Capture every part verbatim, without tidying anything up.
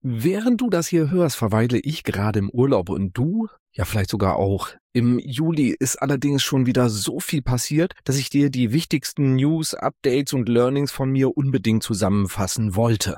Während du das hier hörst, verweile ich gerade im Urlaub und du, ja vielleicht sogar auch. Im Juli ist allerdings schon wieder so viel passiert, dass ich dir die wichtigsten News, Updates und Learnings von mir unbedingt zusammenfassen wollte.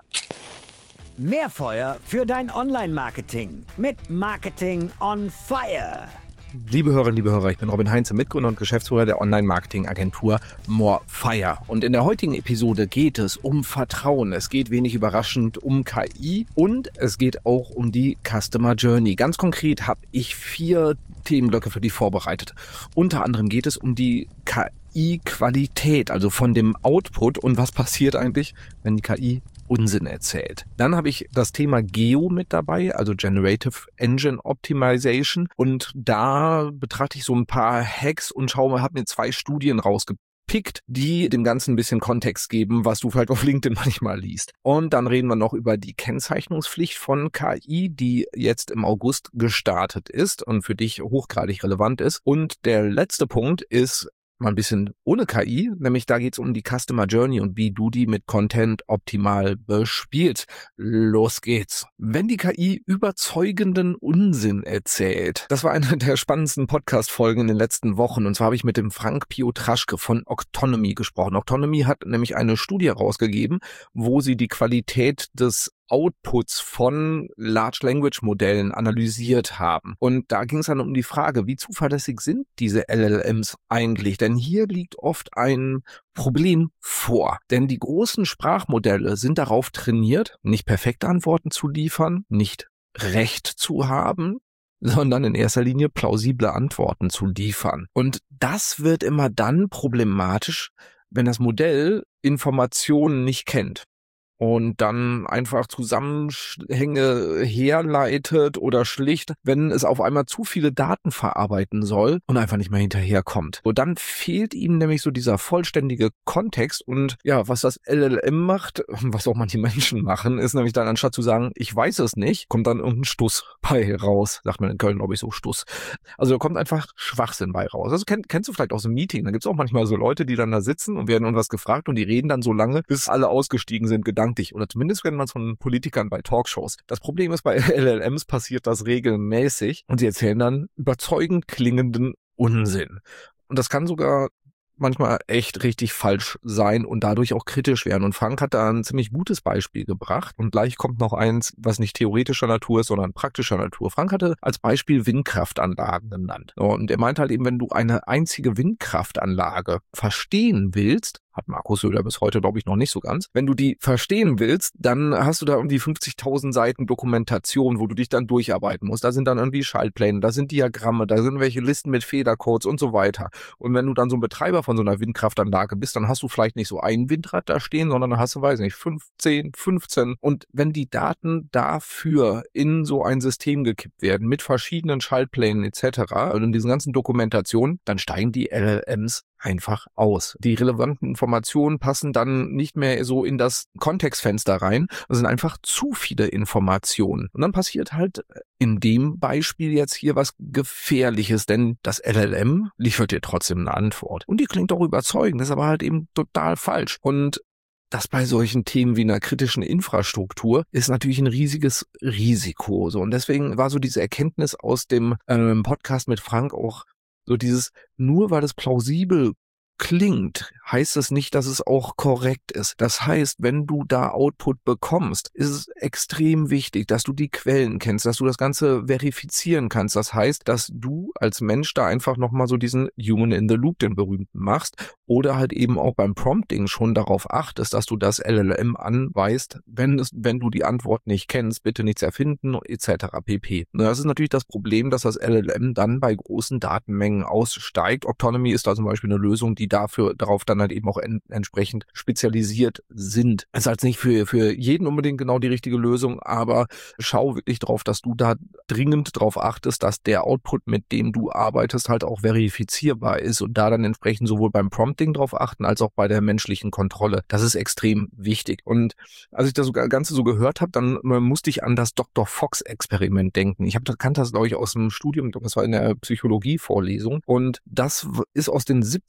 Mehr Feuer für dein Online-Marketing mit Marketing on Fire. Liebe Hörerinnen, liebe Hörer, ich bin Robin Heinze, Mitgründer und Geschäftsführer der Online-Marketing-Agentur Morefire. Und in der heutigen Episode geht es um Vertrauen. Es geht wenig überraschend um K I und es geht auch um die Customer Journey. Ganz konkret habe ich vier Themenblöcke für dich vorbereitet. Unter anderem geht es um die K I-Qualität, also von dem Output und was passiert eigentlich, wenn die K I Unsinn erzählt. Dann habe ich das Thema Geo mit dabei, also Generative Engine Optimization, und da betrachte ich so ein paar Hacks und schaue mal, habe mir zwei Studien rausgepickt, die dem Ganzen ein bisschen Kontext geben, was du vielleicht auf LinkedIn manchmal liest. Und dann reden wir noch über die Kennzeichnungspflicht von K I, die jetzt im August gestartet ist und für dich hochgradig relevant ist. Und der letzte Punkt ist mal ein bisschen ohne K I, nämlich da geht es um die Customer Journey und wie du die mit Content optimal bespielst. Los geht's. Wenn die K I überzeugenden Unsinn erzählt, das war eine der spannendsten Podcast-Folgen in den letzten Wochen, und zwar habe ich mit dem Frank Piotraschke von Octonomy gesprochen. Octonomy hat nämlich eine Studie rausgegeben, wo sie die Qualität des Outputs von Large Language Modellen analysiert haben. Und da ging es dann um die Frage, wie zuverlässig sind diese L L Ms eigentlich? Denn hier liegt oft ein Problem vor. Denn die großen Sprachmodelle sind darauf trainiert, nicht perfekte Antworten zu liefern, nicht Recht zu haben, sondern in erster Linie plausible Antworten zu liefern. Und das wird immer dann problematisch, wenn das Modell Informationen nicht kennt und dann einfach Zusammenhänge herleitet oder schlicht, wenn es auf einmal zu viele Daten verarbeiten soll und einfach nicht mehr hinterherkommt. So, dann fehlt ihm nämlich so dieser vollständige Kontext, und ja, was das L L M macht, was auch manche Menschen machen, ist nämlich dann, anstatt zu sagen, ich weiß es nicht, kommt dann irgendein Stuss bei raus, sagt man in Köln, glaube ich, so Stuss. Also da kommt einfach Schwachsinn bei raus. Also kenn, kennst du vielleicht aus dem Meeting, da gibt es auch manchmal so Leute, die dann da sitzen und werden irgendwas gefragt und die reden dann so lange, bis alle ausgestiegen sind, gedanklich. Oder zumindest kennt man es von Politikern bei Talkshows. Das Problem ist, bei L L Ms passiert das regelmäßig und sie erzählen dann überzeugend klingenden Unsinn. Und das kann sogar manchmal echt richtig falsch sein und dadurch auch kritisch werden. Und Frank hat da ein ziemlich gutes Beispiel gebracht. Und gleich kommt noch eins, was nicht theoretischer Natur ist, sondern praktischer Natur. Frank hatte als Beispiel Windkraftanlagen genannt. Und er meint halt eben, wenn du eine einzige Windkraftanlage verstehen willst, hat Markus Söder bis heute, glaube ich, noch nicht so ganz. Wenn du die verstehen willst, dann hast du da irgendwie fünfzigtausend Seiten Dokumentation, wo du dich dann durcharbeiten musst. Da sind dann irgendwie Schaltpläne, da sind Diagramme, da sind welche Listen mit Fehlercodes und so weiter. Und wenn du dann so ein Betreiber von so einer Windkraftanlage bist, dann hast du vielleicht nicht so ein Windrad da stehen, sondern dann hast du, weiß nicht, fünfzehn, fünfzehn. Und wenn die Daten dafür in so ein System gekippt werden, mit verschiedenen Schaltplänen et cetera, und in diesen ganzen Dokumentationen, dann steigen die L L Ms einfach aus. Die relevanten Informationen passen dann nicht mehr so in das Kontextfenster rein. Das sind einfach zu viele Informationen. Und dann passiert halt in dem Beispiel jetzt hier was Gefährliches, denn das L L M liefert dir trotzdem eine Antwort. Und die klingt auch überzeugend, das ist aber halt eben total falsch. Und das bei solchen Themen wie einer kritischen Infrastruktur ist natürlich ein riesiges Risiko. So, und deswegen war so diese Erkenntnis aus dem ähm, Podcast mit Frank auch so dieses, nur weil es plausibel klingt, heißt es nicht, dass es auch korrekt ist. Das heißt, wenn du da Output bekommst, ist es extrem wichtig, dass du die Quellen kennst, dass du das Ganze verifizieren kannst. Das heißt, dass du als Mensch da einfach nochmal so diesen Human in the Loop, den berühmten, machst, oder halt eben auch beim Prompting schon darauf achtest, dass du das L L M anweist, wenn es, wenn du die Antwort nicht kennst, bitte nichts erfinden et cetera pp. Das ist natürlich das Problem, dass das L L M dann bei großen Datenmengen aussteigt. Octonomy ist da zum Beispiel eine Lösung, die dafür darauf dann halt eben auch en- entsprechend spezialisiert sind. Ist halt nicht für für jeden unbedingt genau die richtige Lösung, aber schau wirklich drauf, dass du da dringend drauf achtest, dass der Output, mit dem du arbeitest, halt auch verifizierbar ist, und da dann entsprechend sowohl beim Prompting drauf achten, als auch bei der menschlichen Kontrolle. Das ist extrem wichtig. Und als ich das Ganze so gehört habe, dann musste ich an das Doktor Fox-Experiment denken. Ich habe das kannte das, glaube ich, aus dem Studium, das war in der Psychologie-Vorlesung, und das ist aus den siebziger Jahren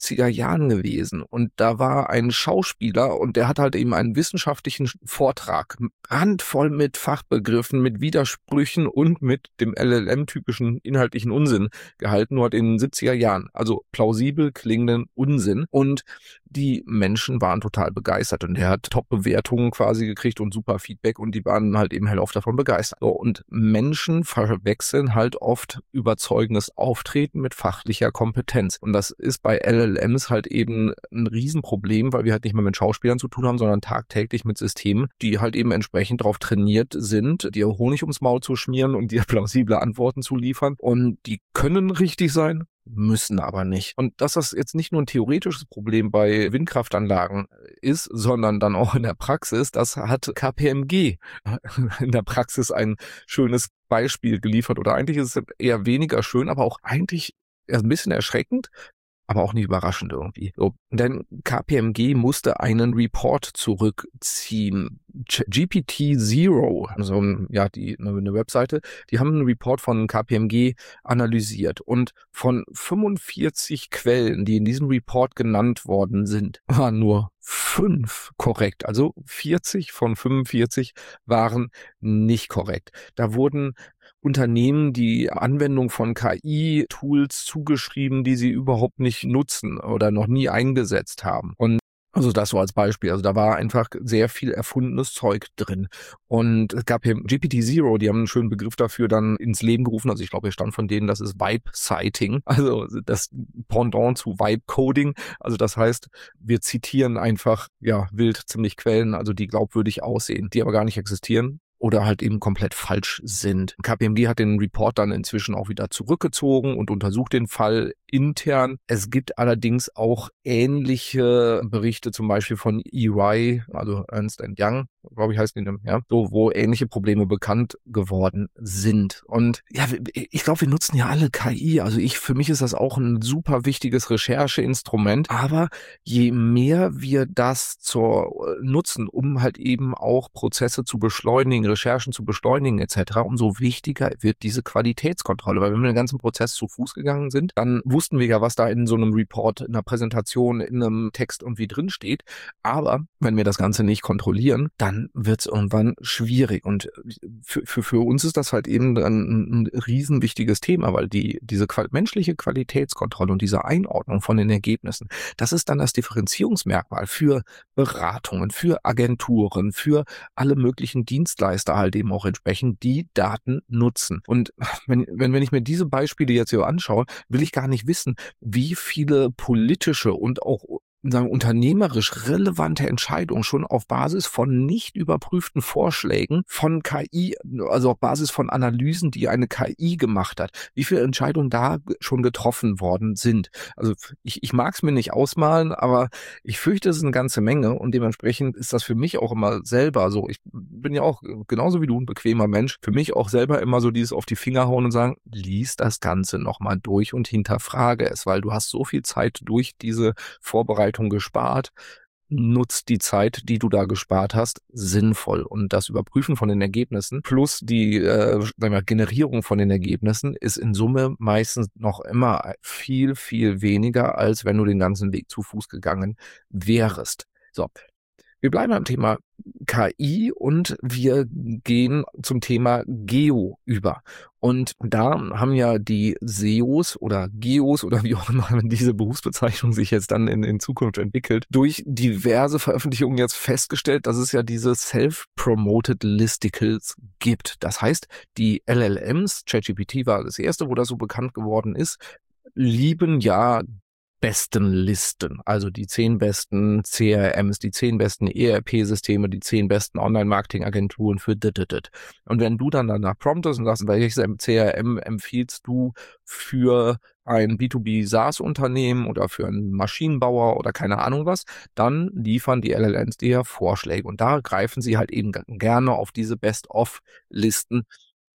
Jahren gewesen und da war ein Schauspieler und der hat halt eben einen wissenschaftlichen Vortrag, randvoll mit Fachbegriffen, mit Widersprüchen und mit dem L L M-typischen inhaltlichen Unsinn gehalten, nur halt in den siebziger Jahren. Also plausibel klingenden Unsinn und die Menschen waren total begeistert und er hat Top-Bewertungen quasi gekriegt und super Feedback und die waren halt eben hellauf davon begeistert. So, und Menschen verwechseln halt oft überzeugendes Auftreten mit fachlicher Kompetenz. Und das ist bei L L Ms halt eben ein Riesenproblem, weil wir halt nicht mehr mit Schauspielern zu tun haben, sondern tagtäglich mit Systemen, die halt eben entsprechend darauf trainiert sind, dir Honig ums Maul zu schmieren und dir plausible Antworten zu liefern. Und die können richtig sein, müssen aber nicht. Und dass das jetzt nicht nur ein theoretisches Problem bei Windkraftanlagen ist, sondern dann auch in der Praxis, das hat K P M G in der Praxis ein schönes Beispiel geliefert. Oder eigentlich ist es eher weniger schön, aber auch eigentlich ein bisschen erschreckend, aber auch nicht überraschend irgendwie. So, denn K P M G musste einen Report zurückziehen. G P T Zero, also ja, die eine Webseite, die haben einen Report von K P M G analysiert und von fünfundvierzig Quellen, die in diesem Report genannt worden sind, waren nur fünf korrekt. Also vierzig von fünfundvierzig waren nicht korrekt. Da wurden Unternehmen die Anwendung von K I-Tools zugeschrieben, die sie überhaupt nicht nutzen oder noch nie eingesetzt haben. Und also das so als Beispiel. Also da war einfach sehr viel erfundenes Zeug drin. Und es gab hier G P T Zero, die haben einen schönen Begriff dafür dann ins Leben gerufen. Also ich glaube, hier stand von denen, das ist Vibe-Citing, also das Pendant zu Vibe-Coding. Also das heißt, wir zitieren einfach ja wild ziemlich Quellen, also die glaubwürdig aussehen, die aber gar nicht existieren oder halt eben komplett falsch sind. K P M G hat den Report dann inzwischen auch wieder zurückgezogen und untersucht den Fall intern. Es gibt allerdings auch ähnliche Berichte, zum Beispiel von E Y, also Ernst and Young, glaube ich heißt die, ja, so, wo ähnliche Probleme bekannt geworden sind. Und ja, ich glaube, wir nutzen ja alle K I. Also ich, für mich ist das auch ein super wichtiges Rechercheinstrument. Aber je mehr wir das zur nutzen, um halt eben auch Prozesse zu beschleunigen, Recherchen zu beschleunigen et cetera, umso wichtiger wird diese Qualitätskontrolle. Weil wenn wir den ganzen Prozess zu Fuß gegangen sind, dann wussten wir ja, was da in so einem Report, in einer Präsentation, in einem Text irgendwie drin steht. Aber wenn wir das Ganze nicht kontrollieren, dann wird es irgendwann schwierig. Und für, für, für uns ist das halt eben ein, ein riesen wichtiges Thema, weil die diese qual- menschliche Qualitätskontrolle und diese Einordnung von den Ergebnissen, das ist dann das Differenzierungsmerkmal für Beratungen, für Agenturen, für alle möglichen Dienstleister halt eben auch entsprechend, die Daten nutzen. Und wenn, wenn, wenn ich mir diese Beispiele jetzt hier anschaue, will ich gar nicht wissen, wie viele politische und auch sagen, unternehmerisch relevante Entscheidungen schon auf Basis von nicht überprüften Vorschlägen von K I, also auf Basis von Analysen, die eine K I gemacht hat, wie viele Entscheidungen da schon getroffen worden sind. Also ich, ich mag es mir nicht ausmalen, aber ich fürchte, es ist eine ganze Menge und dementsprechend ist das für mich auch immer selber so. Ich bin ja auch genauso wie du ein bequemer Mensch, für mich auch selber immer so dieses auf die Finger hauen und sagen, lies das Ganze nochmal durch und hinterfrage es, weil du hast so viel Zeit durch diese Vorbereitung gespart, nutzt die Zeit, die du da gespart hast, sinnvoll. Und das Überprüfen von den Ergebnissen plus die äh, sagen wir, Generierung von den Ergebnissen ist in Summe meistens noch immer viel, viel weniger, als wenn du den ganzen Weg zu Fuß gegangen wärst. So. Wir bleiben beim Thema K I und wir gehen zum Thema Geo über. Und da haben ja die S E Os oder Geos oder wie auch immer diese Berufsbezeichnung sich jetzt dann in, in Zukunft entwickelt, durch diverse Veröffentlichungen jetzt festgestellt, dass es ja diese Self-Promoted Listicles gibt. Das heißt, die L L Ms, ChatGPT war das erste, wo das so bekannt geworden ist, lieben ja besten Listen, also die zehn besten C R Ms, die zehn besten E R P-Systeme, die zehn besten Online-Marketing-Agenturen für dit, dit, dit. Und wenn du dann danach promptest und sagst, welches C R M empfiehlst du für ein B zwei B SaaS-Unternehmen oder für einen Maschinenbauer oder keine Ahnung was, dann liefern die L L Ms dir Vorschläge. Und da greifen sie halt eben gerne auf diese Best-of-Listen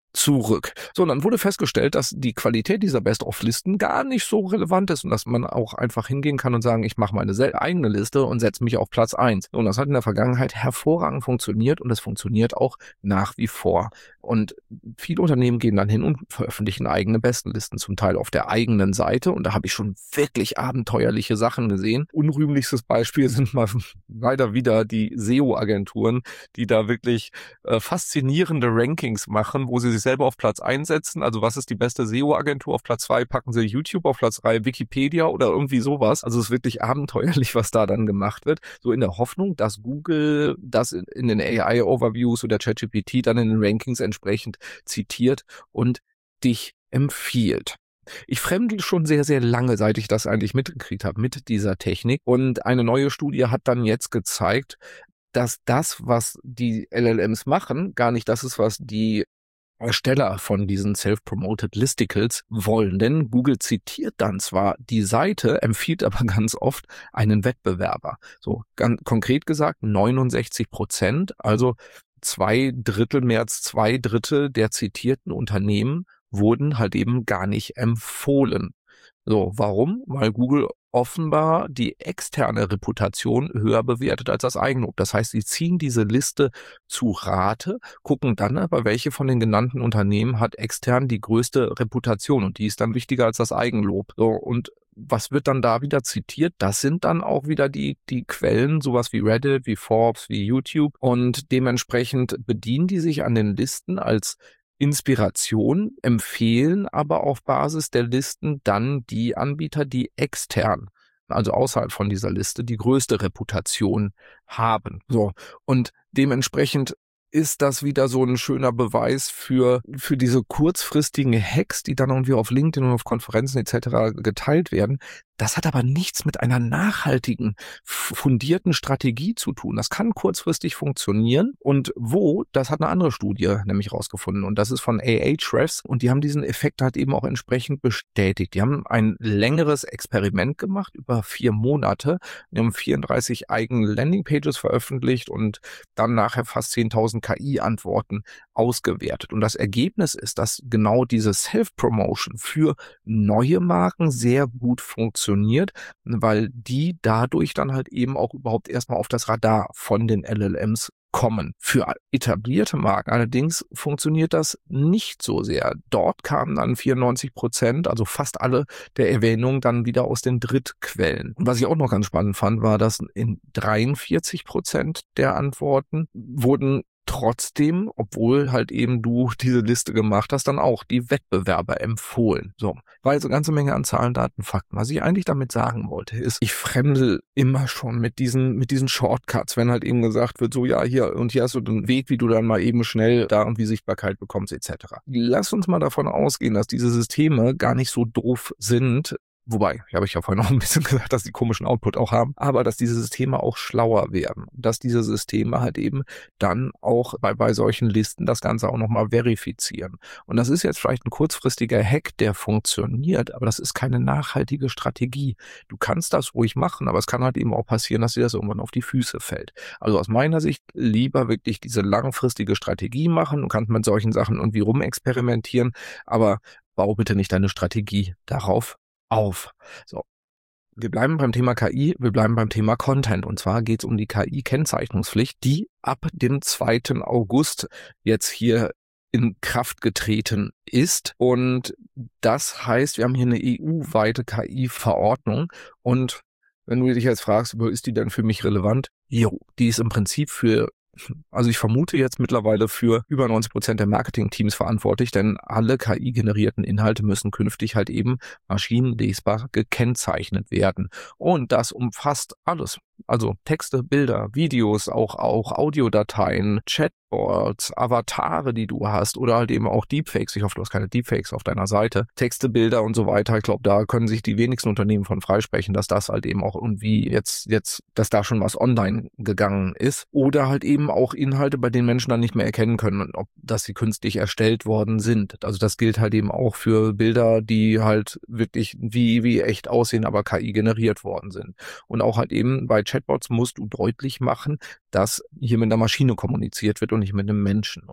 zurück. So, und dann wurde festgestellt, dass die Qualität dieser Best-of-Listen gar nicht so relevant ist und dass man auch einfach hingehen kann und sagen, ich mache meine eigene Liste und setze mich auf Platz eins. Und das hat in der Vergangenheit hervorragend funktioniert und es funktioniert auch nach wie vor. Und viele Unternehmen gehen dann hin und veröffentlichen eigene Bestenlisten, zum Teil auf der eigenen Seite. Und da habe ich schon wirklich abenteuerliche Sachen gesehen. Unrühmlichstes Beispiel sind mal leider wieder die S E O-Agenturen, die da wirklich äh, faszinierende Rankings machen, wo sie sich selber auf Platz eins setzen. Also was ist die beste S E O-Agentur? Auf Platz zwei packen sie YouTube, auf Platz drei Wikipedia oder irgendwie sowas. Also es ist wirklich abenteuerlich, was da dann gemacht wird. So in der Hoffnung, dass Google das in den A I-Overviews oder ChatGPT dann in den Rankings entsprechend zitiert und dich empfiehlt. Ich fremdel schon sehr, sehr lange, seit ich das eigentlich mitgekriegt habe mit dieser Technik. Und eine neue Studie hat dann jetzt gezeigt, dass das, was die L L Ms machen, gar nicht das ist, was die Ersteller von diesen Self-Promoted Listicles wollen. Denn Google zitiert dann zwar die Seite, empfiehlt aber ganz oft einen Wettbewerber. So ganz konkret gesagt neunundsechzig Prozent, also zwei Drittel, mehr als zwei Drittel der zitierten Unternehmen wurden halt eben gar nicht empfohlen. So, warum? Weil Google offenbar die externe Reputation höher bewertet als das Eigenlob. Das heißt, sie ziehen diese Liste zu Rate, gucken dann aber, welche von den genannten Unternehmen hat extern die größte Reputation und die ist dann wichtiger als das Eigenlob. So, und was wird dann da wieder zitiert? Das sind dann auch wieder die, die Quellen, sowas wie Reddit, wie Forbes, wie YouTube und dementsprechend bedienen die sich an den Listen als Inspiration, empfehlen aber auf Basis der Listen dann die Anbieter, die extern, also außerhalb von dieser Liste, die größte Reputation haben. So, und dementsprechend ist das wieder so ein schöner Beweis für für diese kurzfristigen Hacks, die dann irgendwie auf LinkedIn und auf Konferenzen et cetera geteilt werden. Das hat aber nichts mit einer nachhaltigen, fundierten Strategie zu tun. Das kann kurzfristig funktionieren. Und wo, das hat eine andere Studie nämlich rausgefunden. Und das ist von Ahrefs. Und die haben diesen Effekt halt eben auch entsprechend bestätigt. Die haben ein längeres Experiment gemacht über vier Monate. Die haben vierunddreißig eigene Landingpages veröffentlicht und dann nachher fast zehntausend K I-Antworten ausgewertet. Und das Ergebnis ist, dass genau diese Self-Promotion für neue Marken sehr gut funktioniert. Weil die dadurch dann halt eben auch überhaupt erstmal auf das Radar von den L L Ms kommen. Für etablierte Marken allerdings funktioniert das nicht so sehr. Dort kamen dann vierundneunzig Prozent, also fast alle der Erwähnungen dann wieder aus den Drittquellen. Und was ich auch noch ganz spannend fand, war, dass in dreiundvierzig Prozent der Antworten wurden trotzdem, obwohl halt eben du diese Liste gemacht hast, dann auch die Wettbewerber empfohlen. So, war jetzt eine ganze Menge an Zahlen, Daten, Fakten. Was ich eigentlich damit sagen wollte, ist, ich fremdel immer schon mit diesen mit diesen Shortcuts, wenn halt eben gesagt wird, so ja, hier und hier hast du den Weg, wie du dann mal eben schnell da irgendwie Sichtbarkeit bekommst et cetera. Lass uns mal davon ausgehen, dass diese Systeme gar nicht so doof sind. Wobei, habe ich ja vorhin noch ein bisschen gesagt, dass die komischen Output auch haben, aber dass diese Systeme auch schlauer werden, dass diese Systeme halt eben dann auch bei, bei solchen Listen das Ganze auch nochmal verifizieren. Und das ist jetzt vielleicht ein kurzfristiger Hack, der funktioniert, aber das ist keine nachhaltige Strategie. Du kannst das ruhig machen, aber es kann halt eben auch passieren, dass dir das irgendwann auf die Füße fällt. Also aus meiner Sicht lieber wirklich diese langfristige Strategie machen. Du kannst mit solchen Sachen irgendwie rumexperimentieren, aber bau bitte nicht deine Strategie darauf auf. So. Wir bleiben beim Thema K I, wir bleiben beim Thema Content. Und zwar geht es um die K I-Kennzeichnungspflicht, die ab dem zweiten August jetzt hier in Kraft getreten ist. Und das heißt, wir haben hier eine E U-weite K I-Verordnung. Und wenn du dich jetzt fragst, wo ist die denn für mich relevant? Jo, die ist im Prinzip für Also ich vermute jetzt mittlerweile für über neunzig Prozent der Marketing-Teams verantwortlich, denn alle K I-generierten Inhalte müssen künftig halt eben maschinenlesbar gekennzeichnet werden. Und das umfasst alles. Also Texte, Bilder, Videos, auch, auch Audiodateien, Chatbots, Avatare, die du hast oder halt eben auch Deepfakes. Ich hoffe, du hast keine Deepfakes auf deiner Seite. Texte, Bilder und so weiter. Ich glaube, da können sich die wenigsten Unternehmen von freisprechen, dass das halt eben auch irgendwie jetzt, jetzt, dass da schon was online gegangen ist. Oder halt eben auch Inhalte, bei denen Menschen dann nicht mehr erkennen können, ob dass sie künstlich erstellt worden sind. Also das gilt halt eben auch für Bilder, die halt wirklich wie, wie echt aussehen, aber K I generiert worden sind. Und auch halt eben bei Chatbots musst du deutlich machen, dass hier mit einer Maschine kommuniziert wird und nicht mit einem Menschen. Und die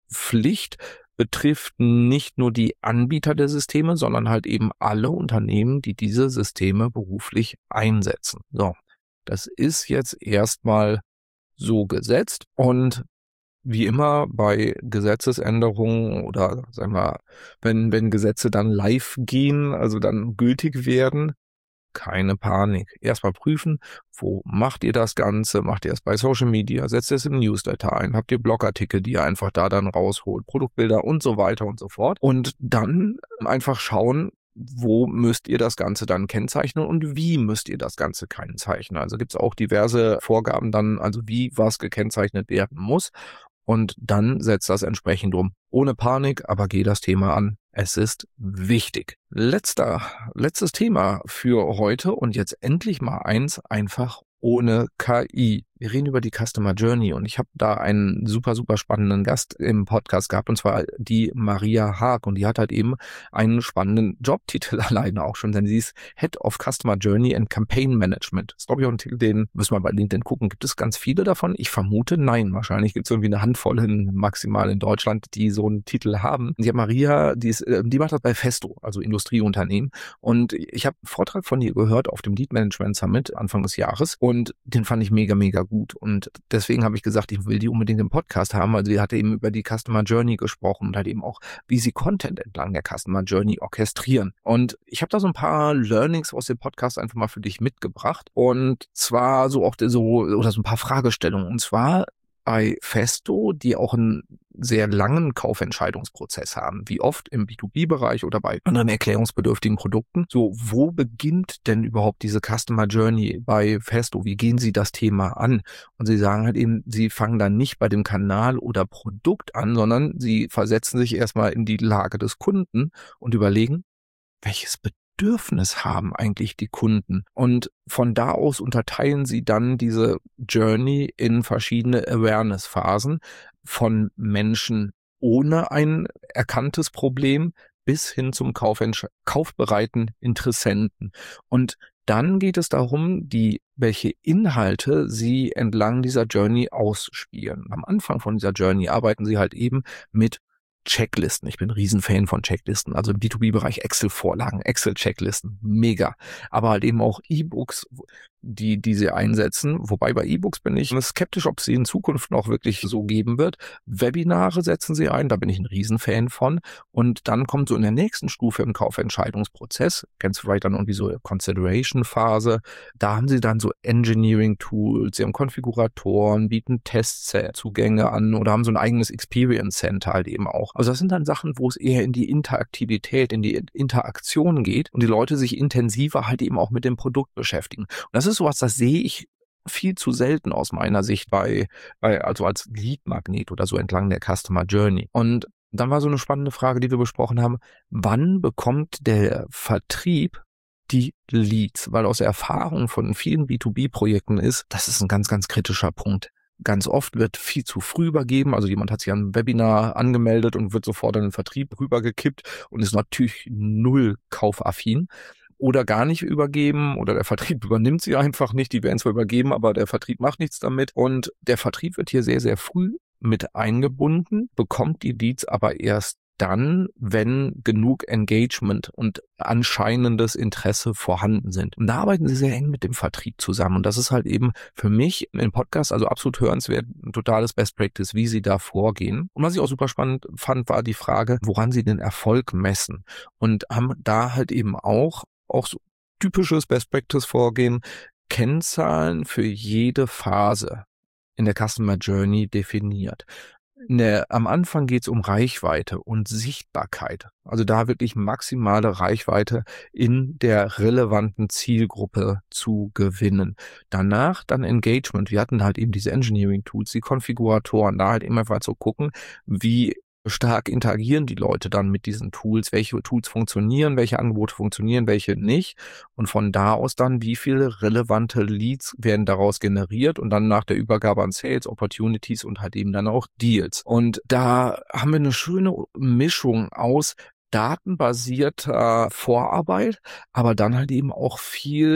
Pflicht betrifft nicht nur die Anbieter der Systeme, sondern halt eben alle Unternehmen, die diese Systeme beruflich einsetzen. So, das ist jetzt erstmal so gesetzt und wie immer bei Gesetzesänderungen oder sagen wir, wenn, wenn Gesetze dann live gehen, also dann gültig werden, keine Panik. Erstmal prüfen, wo macht ihr das Ganze? Macht ihr es bei Social Media? Setzt ihr es im Newsletter ein? Habt ihr Blogartikel, die ihr einfach da dann rausholt? Produktbilder und so weiter und so fort. Und dann einfach schauen, wo müsst ihr das Ganze dann kennzeichnen und wie müsst ihr das Ganze kennzeichnen? Also gibt es auch diverse Vorgaben dann, also wie was gekennzeichnet werden muss. Und dann setzt das entsprechend um. Ohne Panik, aber geh das Thema an. Es ist wichtig. Letzter, letztes Thema für heute und jetzt endlich mal eins einfach ohne K I. Wir reden über die Customer Journey und ich habe da einen super, super spannenden Gast im Podcast gehabt und zwar die Maria Haag und die hat halt eben einen spannenden Jobtitel alleine auch schon, denn sie ist Head of Customer Journey and Campaign Management. Das ist glaube ich auch ein Titel, den müssen wir bei LinkedIn gucken. Gibt es ganz viele davon? Ich vermute nein. Wahrscheinlich gibt es irgendwie eine Handvoll in, maximal in Deutschland, die so einen Titel haben. Die hat Maria, die, ist, die macht das bei Festo, also Industrieunternehmen und ich habe einen Vortrag von ihr gehört auf dem Lead Management Summit Anfang des Jahres und den fand ich mega, mega gut. Und deswegen habe ich gesagt, ich will die unbedingt im Podcast haben. Also sie hatte eben über die Customer Journey gesprochen und halt eben auch, wie sie Content entlang der Customer Journey orchestrieren. Und ich habe da so ein paar Learnings aus dem Podcast einfach mal für dich mitgebracht. Und zwar so auch so, oder so ein paar Fragestellungen. Und zwar bei Festo, die auch einen sehr langen Kaufentscheidungsprozess haben, wie oft im B zwei B-Bereich oder bei anderen erklärungsbedürftigen Produkten. So, wo beginnt denn überhaupt diese Customer Journey bei Festo? Wie gehen Sie das Thema an? Und Sie sagen halt eben, Sie fangen dann nicht bei dem Kanal oder Produkt an, sondern Sie versetzen sich erstmal in die Lage des Kunden und überlegen, welches Bedürfnis Bedürfnis haben eigentlich die Kunden? Und von da aus unterteilen sie dann diese Journey in verschiedene Awareness-Phasen von Menschen ohne ein erkanntes Problem bis hin zum Kaufentsch- kaufbereiten Interessenten. Und dann geht es darum, die, welche Inhalte sie entlang dieser Journey ausspielen. Am Anfang von dieser Journey arbeiten sie halt eben mit Checklisten. Ich bin ein Riesenfan von Checklisten. Also im B zwei B-Bereich Excel-Vorlagen, Excel-Checklisten, mega. Aber halt eben auch E-Books, die, die sie einsetzen. Wobei bei E-Books bin ich skeptisch, ob sie in Zukunft noch wirklich so geben wird. Webinare setzen sie ein, da bin ich ein Riesenfan von. Und dann kommt so in der nächsten Stufe im Kaufentscheidungsprozess, kennst du vielleicht dann irgendwie so Consideration-Phase, da haben sie dann so Engineering-Tools, sie haben Konfiguratoren, bieten Testzugänge an oder haben so ein eigenes Experience-Center halt eben auch. Also das sind dann Sachen, wo es eher in die Interaktivität, in die Interaktion geht und die Leute sich intensiver halt eben auch mit dem Produkt beschäftigen. Und das ist sowas, das sehe ich viel zu selten aus meiner Sicht bei, bei also als Lead-Magnet oder so entlang der Customer Journey. Und dann war so eine spannende Frage, die wir besprochen haben, wann bekommt der Vertrieb die Leads? Weil aus der Erfahrung von vielen B zwei B-Projekten ist, das ist ein ganz, ganz kritischer Punkt. Ganz oft wird viel zu früh übergeben, also jemand hat sich an ein Webinar angemeldet und wird sofort in den Vertrieb rübergekippt und ist natürlich null kaufaffin. Oder gar nicht übergeben oder der Vertrieb übernimmt sie einfach nicht, die werden zwar übergeben, aber der Vertrieb macht nichts damit und der Vertrieb wird hier sehr, sehr früh mit eingebunden, bekommt die Leads aber erst dann, wenn genug Engagement und anscheinendes Interesse vorhanden sind. Und da arbeiten sie sehr eng mit dem Vertrieb zusammen. Und das ist halt eben für mich im Podcast also absolut hörenswert, ein totales Best Practice, wie sie da vorgehen. Und was ich auch super spannend fand, war die Frage, woran sie den Erfolg messen. Und haben da halt eben auch, auch so typisches Best Practice Vorgehen, Kennzahlen für jede Phase in der Customer Journey definiert. In der, am Anfang geht es um Reichweite und Sichtbarkeit. Also da wirklich maximale Reichweite in der relevanten Zielgruppe zu gewinnen. Danach dann Engagement. Wir hatten halt eben diese Engineering-Tools, die Konfiguratoren, da halt immer mal zu gucken, wie stark interagieren die Leute dann mit diesen Tools, welche Tools funktionieren, welche Angebote funktionieren, welche nicht und von da aus dann, wie viele relevante Leads werden daraus generiert und dann nach der Übergabe an Sales, Opportunities und halt eben dann auch Deals. Und da haben wir eine schöne Mischung aus datenbasierter Vorarbeit, aber dann halt eben auch viel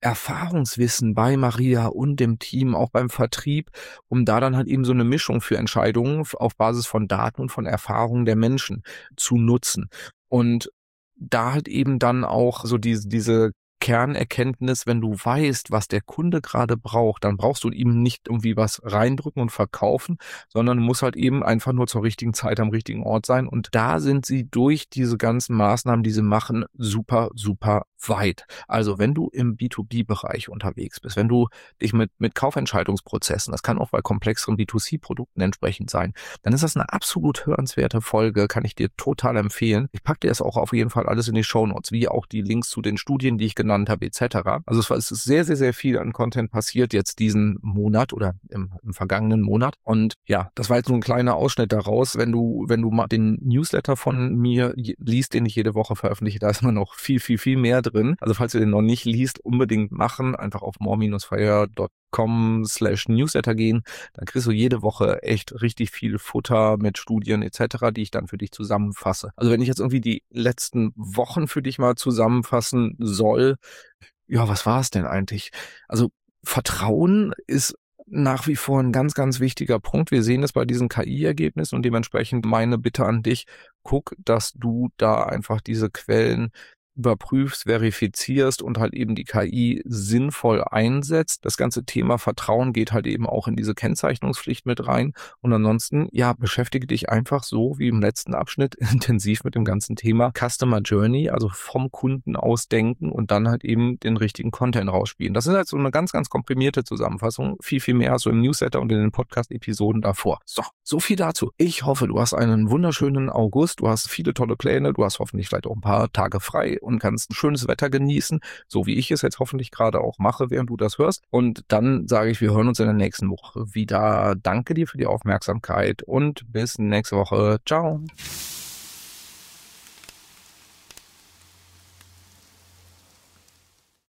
Erfahrungswissen bei Maria und dem Team, auch beim Vertrieb, um da dann halt eben so eine Mischung für Entscheidungen auf Basis von Daten und von Erfahrungen der Menschen zu nutzen. Und da halt eben dann auch so diese, diese Kernerkenntnis, wenn du weißt, was der Kunde gerade braucht, dann brauchst du ihm nicht irgendwie was reindrücken und verkaufen, sondern du musst halt eben einfach nur zur richtigen Zeit am richtigen Ort sein. Und da sind sie durch diese ganzen Maßnahmen, die sie machen, super, super weit. Also wenn du im B zwei B-Bereich unterwegs bist, wenn du dich mit, mit Kaufentscheidungsprozessen, das kann auch bei komplexeren B zwei C-Produkten entsprechend sein, dann ist das eine absolut hörenswerte Folge, kann ich dir total empfehlen. Ich packe dir das auch auf jeden Fall alles in die Shownotes, wie auch die Links zu den Studien, die ich genannt habe, et cetera. Also es, war, es ist sehr, sehr, sehr viel an Content passiert jetzt diesen Monat oder im, im vergangenen Monat. Und ja, das war jetzt so ein kleiner Ausschnitt daraus. Wenn du, wenn du mal den Newsletter von mir liest, den ich jede Woche veröffentliche, da ist immer noch viel, viel, viel mehr drin. Also falls du den noch nicht liest, unbedingt machen. Einfach auf more dash fire dot com slash newsletter gehen. Dann kriegst du jede Woche echt richtig viel Futter mit Studien et cetera, die ich dann für dich zusammenfasse. Also wenn ich jetzt irgendwie die letzten Wochen für dich mal zusammenfassen soll, ja, was war es denn eigentlich? Also Vertrauen ist nach wie vor ein ganz, ganz wichtiger Punkt. Wir sehen es bei diesen K I-Ergebnissen und dementsprechend meine Bitte an dich, guck, dass du da einfach diese Quellen überprüfst, verifizierst und halt eben die K I sinnvoll einsetzt. Das ganze Thema Vertrauen geht halt eben auch in diese Kennzeichnungspflicht mit rein. Und ansonsten, ja, beschäftige dich einfach so wie im letzten Abschnitt intensiv mit dem ganzen Thema Customer Journey, also vom Kunden aus denken und dann halt eben den richtigen Content rausspielen. Das ist halt so eine ganz, ganz komprimierte Zusammenfassung. Viel, viel mehr als so im Newsletter und in den Podcast-Episoden davor. So, so viel dazu. Ich hoffe, du hast einen wunderschönen August. Du hast viele tolle Pläne. Du hast hoffentlich vielleicht auch ein paar Tage frei und kannst ein schönes Wetter genießen, so wie ich es jetzt hoffentlich gerade auch mache, während du das hörst. Und dann sage ich, wir hören uns in der nächsten Woche wieder. Danke dir für die Aufmerksamkeit und bis nächste Woche. Ciao.